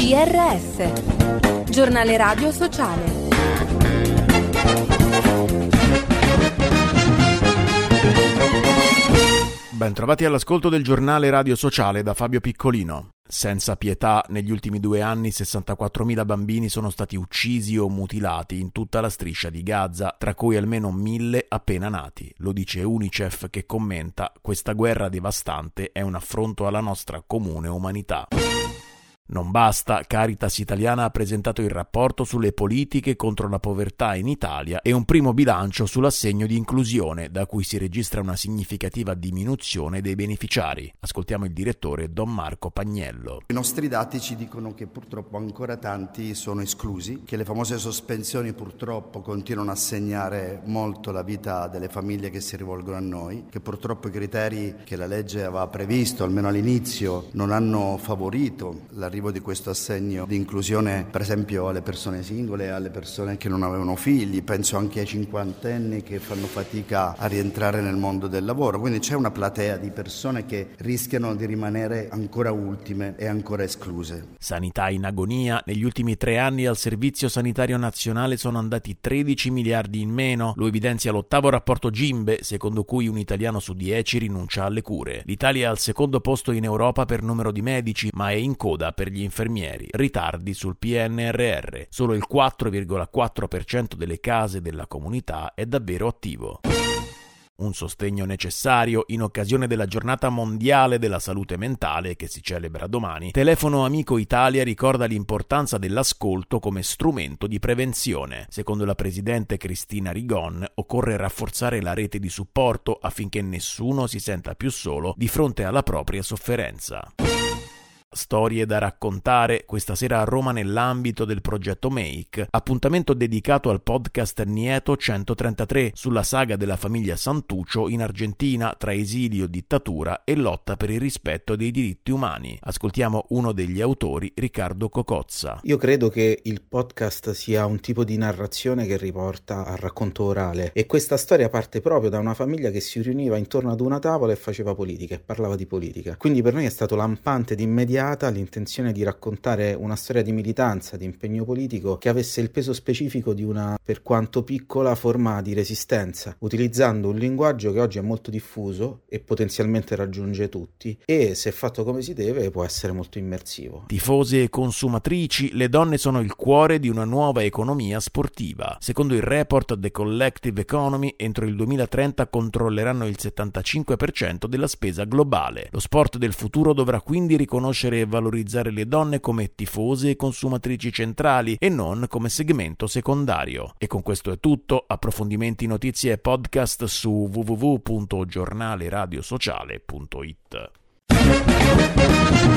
GRS, Giornale Radio Sociale. Bentrovati all'ascolto del Giornale Radio Sociale da Fabio Piccolino. Senza pietà, negli ultimi 2 anni 64.000 bambini sono stati uccisi o mutilati in tutta la striscia di Gaza, tra cui almeno 1.000 appena nati. Lo dice UNICEF, che commenta: questa guerra devastante è un affronto alla nostra comune umanità. Non basta, Caritas Italiana ha presentato il rapporto sulle politiche contro la povertà in Italia e un primo bilancio sull'assegno di inclusione, da cui si registra una significativa diminuzione dei beneficiari. Ascoltiamo il direttore Don Marco Pagnello. I nostri dati ci dicono che purtroppo ancora tanti sono esclusi, che le famose sospensioni purtroppo continuano a segnare molto la vita delle famiglie che si rivolgono a noi, che purtroppo i criteri che la legge aveva previsto, almeno all'inizio, non hanno favorito l'arrivo di questo assegno di inclusione, per esempio alle persone singole, alle persone che non avevano figli, penso anche ai cinquantenni che fanno fatica a rientrare nel mondo del lavoro. Quindi c'è una platea di persone che rischiano di rimanere ancora ultime e ancora escluse. Sanità in agonia. Negli ultimi 3 anni al Servizio Sanitario Nazionale sono andati 13 miliardi in meno. Lo evidenzia l'8º rapporto Gimbe, secondo cui un italiano su 10 rinuncia alle cure. L'Italia è al secondo posto in Europa per numero di medici, ma è in coda per gli infermieri. Ritardi sul PNRR. Solo il 4,4% delle case della comunità è davvero attivo. Un sostegno necessario in occasione della Giornata Mondiale della Salute Mentale, che si celebra domani. Telefono Amico Italia ricorda l'importanza dell'ascolto come strumento di prevenzione. Secondo la presidente Cristina Rigon, occorre rafforzare la rete di supporto affinché nessuno si senta più solo di fronte alla propria sofferenza. Storie da raccontare questa sera a Roma nell'ambito del progetto Make, appuntamento dedicato al podcast Nieto 133 sulla saga della famiglia Santuccio in Argentina tra esilio, dittatura e lotta per il rispetto dei diritti umani. Ascoltiamo uno degli autori, Riccardo Cocozza. Io credo che il podcast sia un tipo di narrazione che riporta al racconto orale, e questa storia parte proprio da una famiglia che si riuniva intorno ad una tavola e faceva politica e parlava di politica. Quindi per noi è stato lampante ed immediata l'intenzione di raccontare una storia di militanza, di impegno politico che avesse il peso specifico di una, per quanto piccola, forma di resistenza, utilizzando un linguaggio che oggi è molto diffuso e potenzialmente raggiunge tutti, e se fatto come si deve può essere molto immersivo. Tifose e consumatrici, le donne sono il cuore di una nuova economia sportiva. Secondo il report The Collective Economy, entro il 2030 controlleranno il 75% della spesa globale. Lo sport del futuro dovrà quindi riconoscere e valorizzare le donne come tifose e consumatrici centrali e non come segmento secondario. E con questo è tutto. Approfondimenti, notizie e podcast su www.giornaleradiosociale.it.